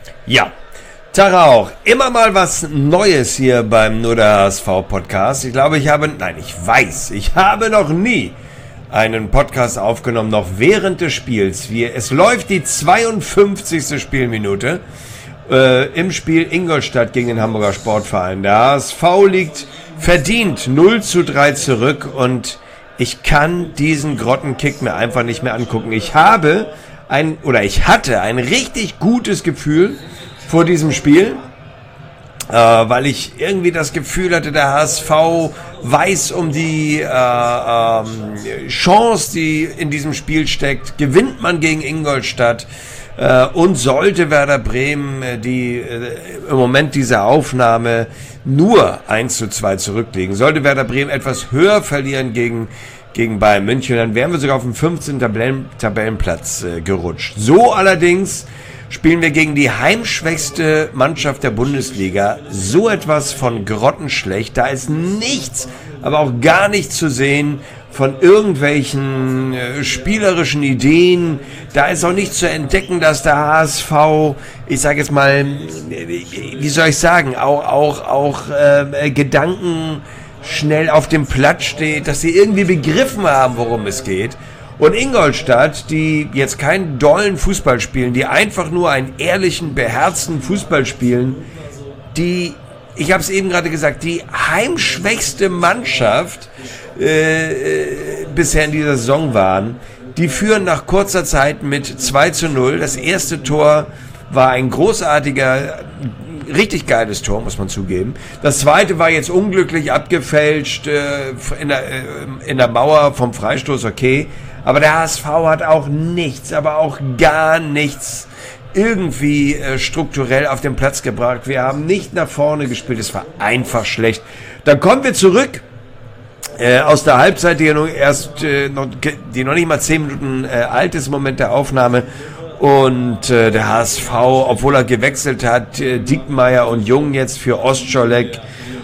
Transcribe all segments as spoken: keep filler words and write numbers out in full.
Ja, Tag auch. Immer mal was Neues hier beim Nur der H S V Podcast. Ich glaube, ich habe, nein, ich weiß, ich habe noch nie einen Podcast aufgenommen, noch während des Spiels. Wir, es läuft die zweiundfünfzigste Spielminute äh, im Spiel Ingolstadt gegen den Hamburger Sportverein. Der H S V liegt verdient null zu drei zurück und ich kann diesen Grottenkick mir einfach nicht mehr angucken. Ich habe ein, oder ich hatte ein richtig gutes Gefühl vor diesem Spiel, äh, weil ich irgendwie das Gefühl hatte, der H S V weiß um die äh, ähm, Chance, die in diesem Spiel steckt. Gewinnt man gegen Ingolstadt äh, und sollte Werder Bremen, äh, die äh, im Moment dieser Aufnahme nur eins zu zwei zurückliegen, sollte Werder Bremen etwas höher verlieren gegen gegen Bayern München, dann wären wir sogar auf dem fünfzehnten Tabellen, Tabellenplatz äh, gerutscht. So allerdings spielen wir gegen die heimschwächste Mannschaft der Bundesliga. So etwas von grottenschlecht. Da ist nichts, aber auch gar nichts zu sehen von irgendwelchen äh, spielerischen Ideen. Da ist auch nichts zu entdecken, dass der H S V, ich sage jetzt mal, wie soll ich sagen, auch, auch, auch äh, Gedanken schnell auf dem Platz steht, dass sie irgendwie begriffen haben, worum es geht. Und Ingolstadt, die jetzt keinen dollen Fußball spielen, die einfach nur einen ehrlichen, beherzten Fußball spielen, die, ich habe es eben gerade gesagt, die heimschwächste Mannschaft äh, bisher in dieser Saison waren, die führen nach kurzer Zeit mit zwei zu null. Das erste Tor war ein großartiger, richtig geiles Tor, muss man zugeben. Das zweite war jetzt unglücklich abgefälscht äh, in, der, äh, in der Mauer vom Freistoß, okay. Aber der H S V hat auch nichts, aber auch gar nichts irgendwie äh, strukturell auf den Platz gebracht. Wir haben nicht nach vorne gespielt, es war einfach schlecht. Dann kommen wir zurück äh, aus der Halbzeit, die ja noch erst, äh, noch, die noch nicht mal zehn Minuten äh, alt ist im Moment der Aufnahme. Und äh, der H S V, obwohl er gewechselt hat, äh, Diekmeyer und Jung jetzt für Ostscholek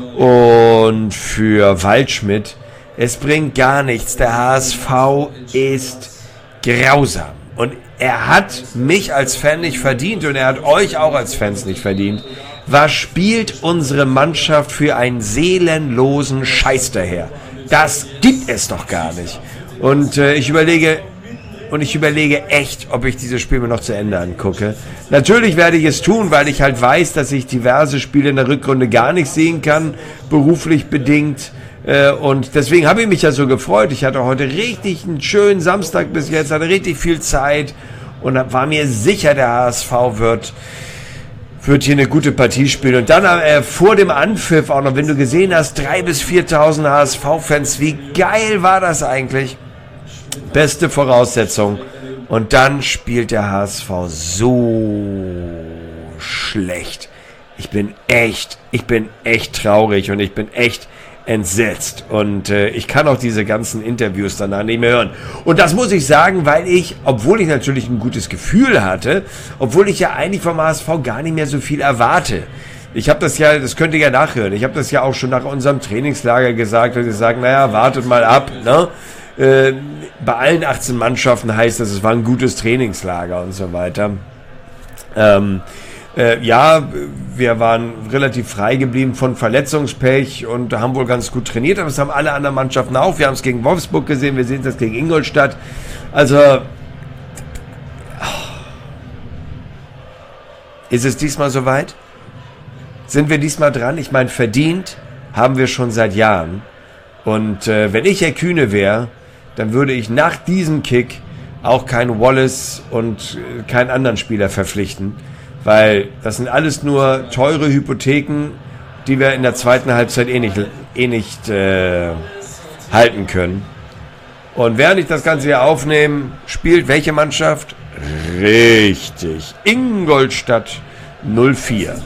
und für Waldschmidt, es bringt gar nichts. Der H S V ist grausam. Und er hat mich als Fan nicht verdient und er hat euch auch als Fans nicht verdient. Was spielt unsere Mannschaft für einen seelenlosen Scheiß daher? Das gibt es doch gar nicht. Und äh, ich überlege... Und ich überlege echt, ob ich dieses Spiel mir noch zu Ende angucke. Natürlich werde ich es tun, weil ich halt weiß, dass ich diverse Spiele in der Rückrunde gar nicht sehen kann, beruflich bedingt. Und deswegen habe ich mich ja so gefreut. Ich hatte heute richtig einen schönen Samstag bis jetzt, hatte richtig viel Zeit und war mir sicher, der H S V wird, wird hier eine gute Partie spielen. Und dann äh, vor dem Anpfiff auch noch, wenn du gesehen hast, dreitausend bis viertausend H S V-Fans, wie geil war das eigentlich? Beste Voraussetzung. Und dann spielt der H S V so schlecht. Ich bin echt, ich bin echt traurig und ich bin echt entsetzt. Und äh, ich kann auch diese ganzen Interviews danach nicht mehr hören. Und das muss ich sagen, weil ich, obwohl ich natürlich ein gutes Gefühl hatte, obwohl ich ja eigentlich vom H S V gar nicht mehr so viel erwarte. Ich habe das ja, das könnt ihr ja nachhören, ich habe das ja auch schon nach unserem Trainingslager gesagt, dass ich sage, naja, wartet mal ab, ne? Äh, bei allen achtzehn Mannschaften heißt das, es war ein gutes Trainingslager und so weiter. Ähm, äh, ja, wir waren relativ frei geblieben von Verletzungspech und haben wohl ganz gut trainiert, aber das haben alle anderen Mannschaften auch. Wir haben es gegen Wolfsburg gesehen, wir sehen es jetzt gegen Ingolstadt. Also ist es diesmal soweit? Sind wir diesmal dran? Ich meine, verdient haben wir schon seit Jahren. Und äh, wenn ich Herr Kühne wäre, dann würde ich nach diesem Kick auch keinen Wallace und äh, keinen anderen Spieler verpflichten, weil das sind alles nur teure Hypotheken, die wir in der zweiten Halbzeit eh nicht, eh nicht äh, halten können. Und während ich das Ganze hier aufnehme, spielt welche Mannschaft? Richtig, Ingolstadt null vier.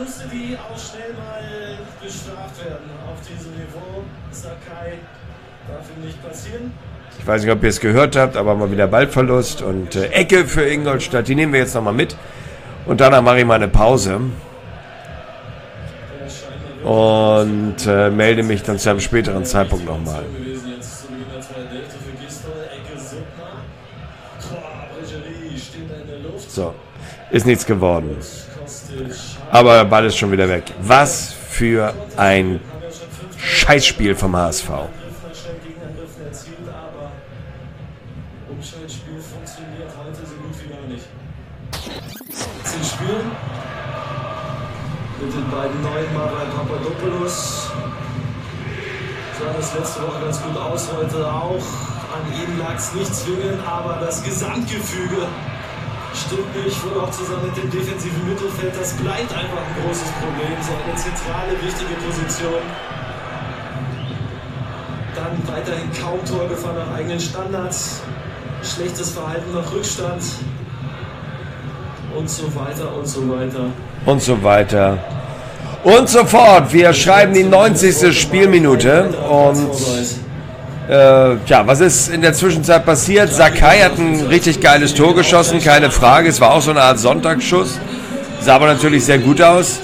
Ich weiß nicht, ob ihr es gehört habt, aber mal wieder Ballverlust und äh, Ecke für Ingolstadt. Die nehmen wir jetzt nochmal mit. Und danach mache ich mal eine Pause. Und äh, melde mich dann zu einem späteren Zeitpunkt nochmal. So, ist nichts geworden. Aber Ball ist schon wieder weg. Was für ein Scheißspiel vom H S V. Umschaltspiel funktioniert heute so gut wie gar nicht. Sie spielen mit den beiden neuen Marvin Papadopoulos. Sah das letzte Woche ganz gut aus, heute auch. An ihm lag es nicht zwingend, aber das Gesamtgefüge stimmt nicht. Wohl auch zusammen mit dem defensiven Mittelfeld. Das bleibt einfach ein großes Problem. So eine zentrale, wichtige Position. Dann weiterhin kaum Torgefahr nach eigenen Standards. Schlechtes Verhalten nach Rückstand. Und so weiter und so weiter. Und so weiter. Und so fort. Wir schreiben die neunzigste Spielminute. Und äh, ja, was ist in der Zwischenzeit passiert? Sakai hat ein richtig geiles Tor geschossen, keine Frage. Es war auch so eine Art Sonntagsschuss. Sah aber natürlich sehr gut aus.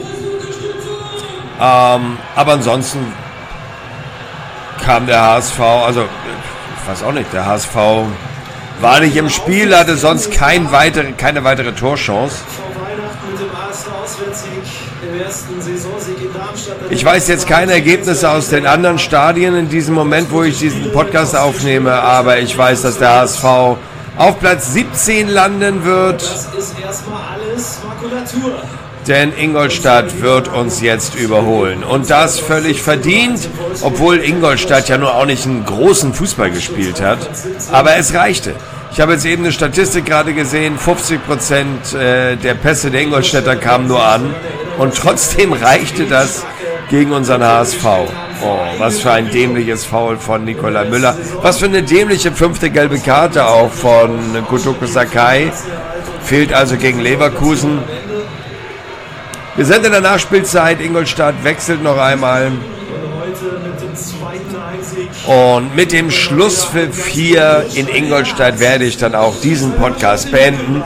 Ähm, aber ansonsten kam der H S V, also ich weiß auch nicht, der H S V war nicht im Spiel, hatte sonst kein weitere, keine weitere Torchance. Ich weiß jetzt keine Ergebnisse aus den anderen Stadien in diesem Moment, wo ich diesen Podcast aufnehme, aber ich weiß, dass der H S V auf Platz siebzehn landen wird. Das ist erstmal alles Makulatur. Denn Ingolstadt wird uns jetzt überholen. Und das völlig verdient, obwohl Ingolstadt ja nur auch nicht einen großen Fußball gespielt hat. Aber es reichte. Ich habe jetzt eben eine Statistik gerade gesehen, fünfzig Prozent der Pässe der Ingolstädter kamen nur an. Und trotzdem reichte das gegen unseren H S V. Oh, was für ein dämliches Foul von Nikolai Müller. Was für eine dämliche fünfte gelbe Karte auch von Kotoko Sakai. Fehlt also gegen Leverkusen. Wir sind in der Nachspielzeit. Ingolstadt wechselt noch einmal. Und mit dem Schlusspfiff hier in Ingolstadt werde ich dann auch diesen Podcast beenden.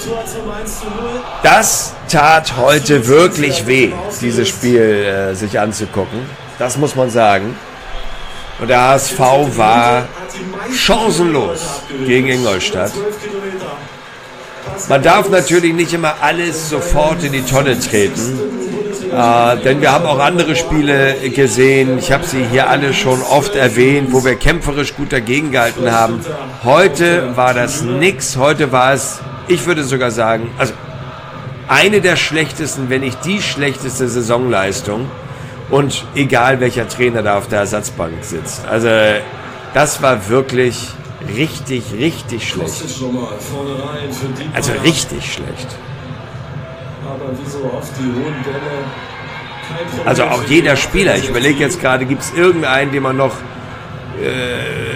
Das tat heute wirklich weh, dieses Spiel äh, sich anzugucken. Das muss man sagen. Und der H S V war chancenlos gegen Ingolstadt. Man darf natürlich nicht immer alles sofort in die Tonne treten, äh, denn wir haben auch andere Spiele gesehen. Ich habe sie hier alle schon oft erwähnt, wo wir kämpferisch gut dagegen gehalten haben. Heute war das nix. Heute war es, ich würde sogar sagen, also eine der schlechtesten, wenn nicht die schlechteste Saisonleistung. Und egal welcher Trainer da auf der Ersatzbank sitzt. Also das war wirklich richtig, richtig schlecht. Also richtig schlecht. Also auch jeder Spieler. Ich überlege jetzt gerade, gibt es irgendeinen, den man noch... Äh,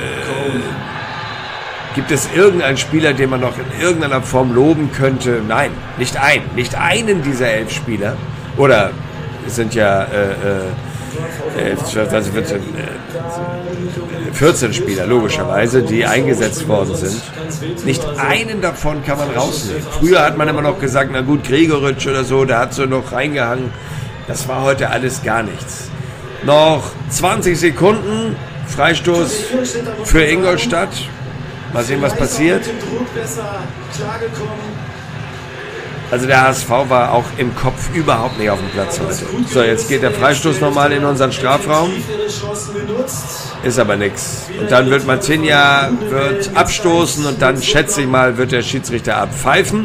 gibt es irgendeinen Spieler, den man noch in irgendeiner Form loben könnte? Nein, nicht einen. Nicht einen dieser elf Spieler. Oder... Es sind ja äh, äh, also vierzehn Spieler, logischerweise, die eingesetzt worden sind. Nicht einen davon kann man rausnehmen. Früher hat man immer noch gesagt, na gut, Gregoritsch oder so, der hat so noch reingehangen. Das war heute alles gar nichts. Noch zwanzig Sekunden, Freistoß für Ingolstadt. Mal sehen, was passiert. Also der H S V war auch im Kopf überhaupt nicht auf dem Platz heute. So, jetzt geht der Freistoß nochmal in unseren Strafraum. Ist aber nichts. Und dann wird Martinia wird abstoßen und dann, schätze ich mal, wird der Schiedsrichter abpfeifen.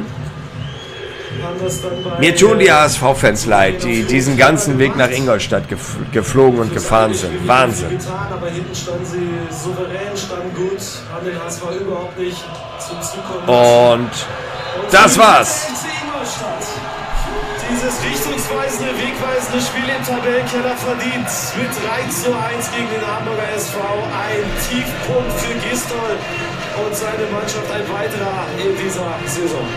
Mir tun die H S V-Fans leid, die diesen ganzen Weg nach Ingolstadt gef- geflogen und gefahren sind. Wahnsinn. Und das war's. Dieses richtungsweisende, wegweisende Spiel im Tabellenkeller verdient. Mit drei zu eins gegen den Hamburger S V. Ein Tiefpunkt für Gistol und seine Mannschaft, ein weiterer in dieser Saison.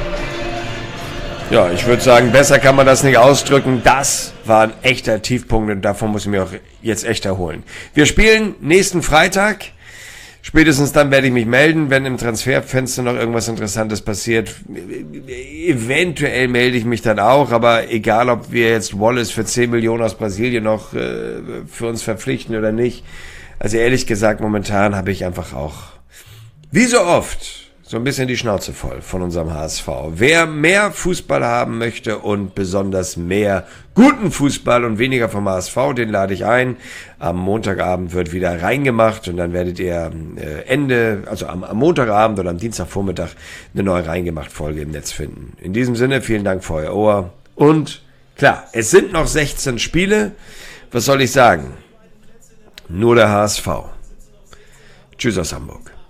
Ja, ich würde sagen, besser kann man das nicht ausdrücken. Das war ein echter Tiefpunkt und davon muss ich mir auch jetzt echt erholen. Wir spielen nächsten Freitag. Spätestens dann werde ich mich melden, wenn im Transferfenster noch irgendwas Interessantes passiert. Eventuell melde ich mich dann auch, aber egal, ob wir jetzt Wallace für zehn Millionen aus Brasilien noch äh, für uns verpflichten oder nicht. Also ehrlich gesagt, momentan habe ich einfach auch, wie so oft, so ein bisschen die Schnauze voll von unserem H S V. Wer mehr Fußball haben möchte und besonders mehr guten Fußball und weniger vom H S V, den lade ich ein. Am Montagabend wird wieder reingemacht und dann werdet ihr äh, Ende, also am, am Montagabend oder am Dienstagvormittag eine neue Reingemacht-Folge im Netz finden. In diesem Sinne, vielen Dank für euer Ohr und klar, es sind noch sechzehn Spiele. Was soll ich sagen? Nur der H S V. Tschüss aus Hamburg.